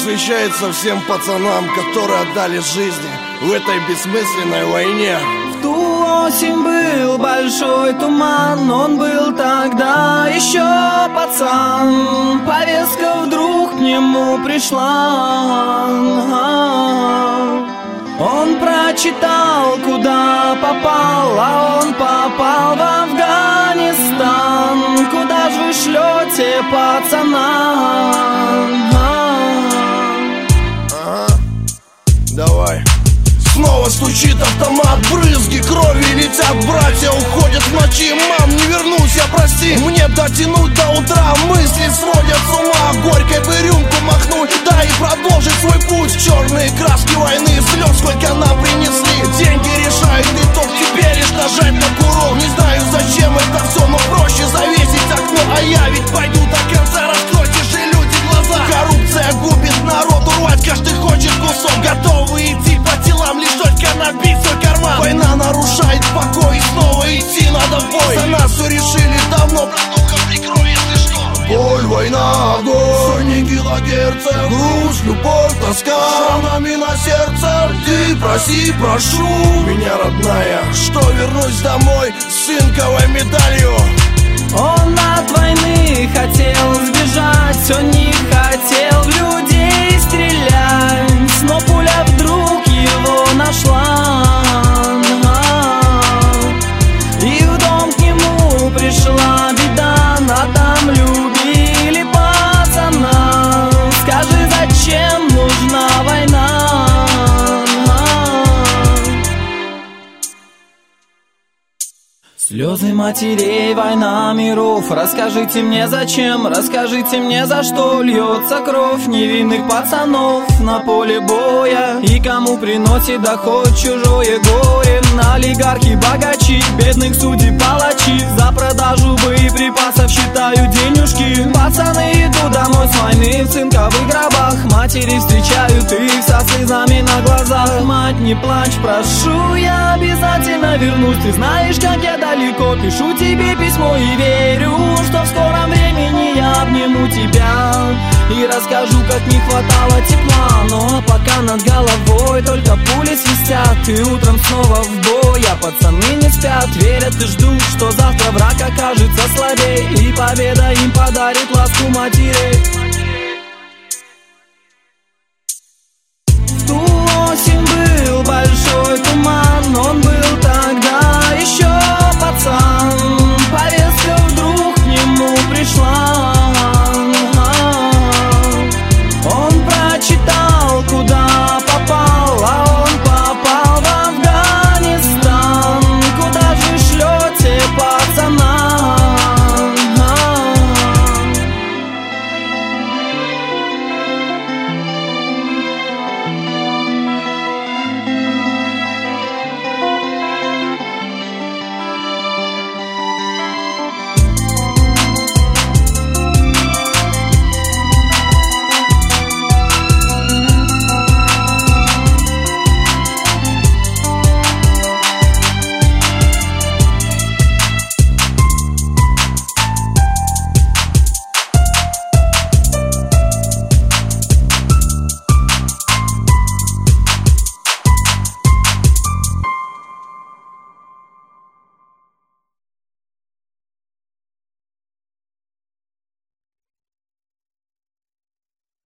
посвящается всем пацанам, которые отдали жизни в этой бессмысленной войне. В ту осень был большой туман, он был тогда еще пацан. Повестка вдруг к нему пришла. Он прочитал, куда попал, а он попал в Афганистан. Куда ж вы шлете пацана? Давай. Снова стучит автомат, брызги крови летят, братья уходят в ночи. Мам, не вернусь, я прости, мне дотянуть до утра, мысли сводят с ума. Горькой бы рюмку махнуть, да и продолжить свой путь. Черные краски войны, слез сколько нам принесли. Деньги решают, и то тебе лишь нажать на курок. Не знаю, зачем это все, но проще завесить окно. А я ведь пойду до конца, раскройте же люди глаза. Коррупция губит народ, урвать каждый хочет кусок. Готовы идти по телам, лишь только набить свой карман. Война нарушает покой, и снова идти надо в бой. За нас все решили давно, братуха, прикрой, если что. Боль, война, огонь, сотни килогерцев, грусть, любовь, тоска, шрамами на сердце. Ты проси, прошу меня, родная, что вернусь домой с цинковой медалью. Он от войны хотел сбежать, он не хотел в людей стрелять, но пуля вдруг его нашла. И в дом к нему пришла беда, а там любили пацана. Скажи, зачем нужна война? Слезы матерей, война миров. Расскажите мне зачем, расскажите мне за что льется кровь невинных пацанов на поле боя. И кому приносит доход чужое горе? Олигархи, богачи, бедных судей, палачи. За продажу боеприпасов считают денежки. Пацаны идут домой с войны в цинковых гробах. Матери встречают их со слезами на глазах. Мать, не плачь, прошу, я обязательно вернусь. Ты знаешь, как я далеко, пишу тебе письмо и верю, что в скором времени я обниму тебя и расскажу, как не хватало тепла. Но пока над головой только пули свистят, и утром снова в бой, а пацаны не спят, верят и ждут, что завтра враг окажется слабей, и победа им подарит ласку матерей.